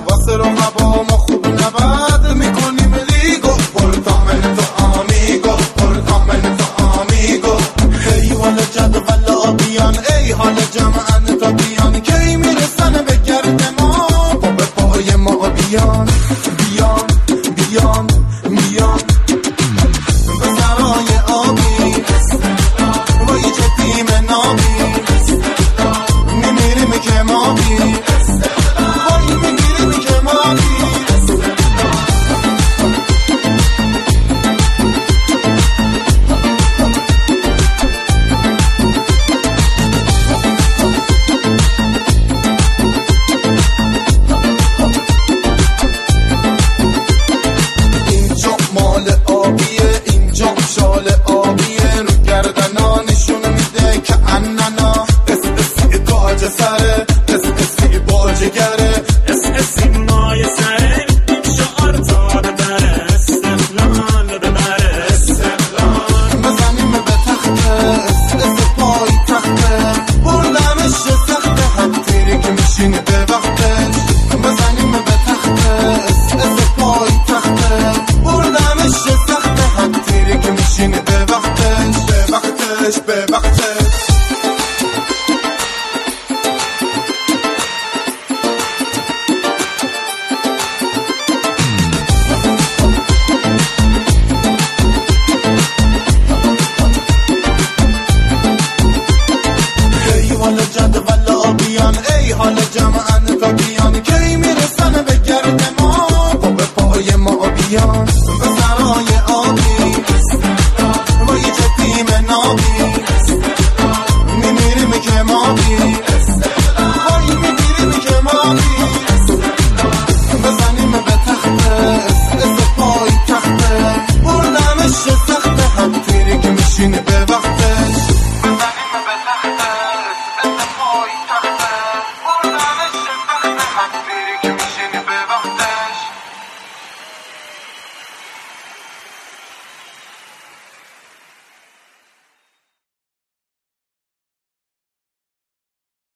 واسه رقبا ما خوب نبد میکنیم لیگو پرتامنتو آمیگو پرتامنتو آمیگو. هی حال جدول آبیان ای حال جمعن تا بیان کی میرسن به گرد ما با به پای ما بیان بیان بیان بیان به سرای آبی با یه جدیم نابی میمیریم که ما بی وای میمیریم که ما بی. اینجا مال آبیه اینجا شال آبیه رو گردنانشون میده که اننا اس تاج سره اس باجگره اس مای سره این شعار تا ببره استقلال ببره استقلال. بزنیم به تخته اس پای تخته بردمش سخته حتی که میشین به وقتش. بزنیم به تخته اس پای تخته بردمش سخته حتی که میشین به وقتش به وقتش به وقتش. ای حال جدول آبیان ای حال جمعن تا بیان